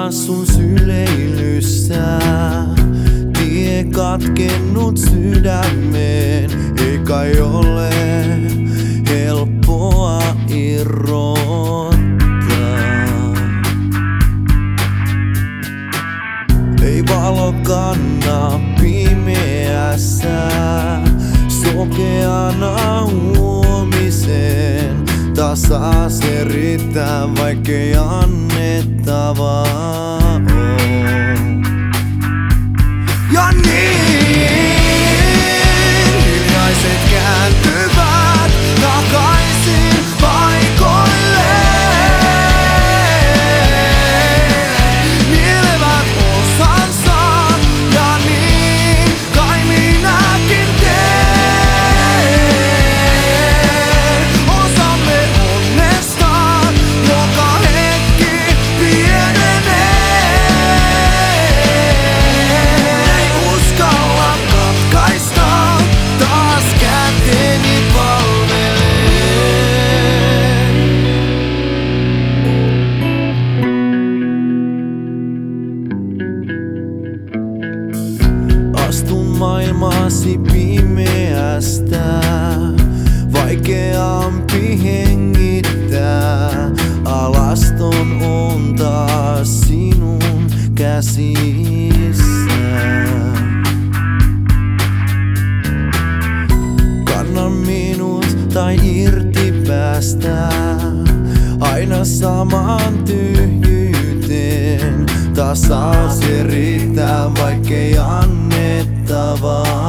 taas sun syleilyssä. Tie katkennut sydämeen, ei kai ole helppoa irrottaa. Ei valo kanna pimeässä, sokeana huomiseen. Taas se riittää, vaikkei annettavaa on. Ja niin hiljaiset kääntyvät takaisin paikoilleen. Nielevät osansa ja niin kai minäkin teen. Osamme onnesta joka hetki pienenee. Ei uskalla katkaista, taas käteni palvelee. Astun maailmasi pimeästä, vaikeampi hengittää. Alaston on taas sinun käsissä. Kanna minut tai irti päästä, aina samaan tyhjyyteen. Tasaus se riittää, vaikkei annettavaa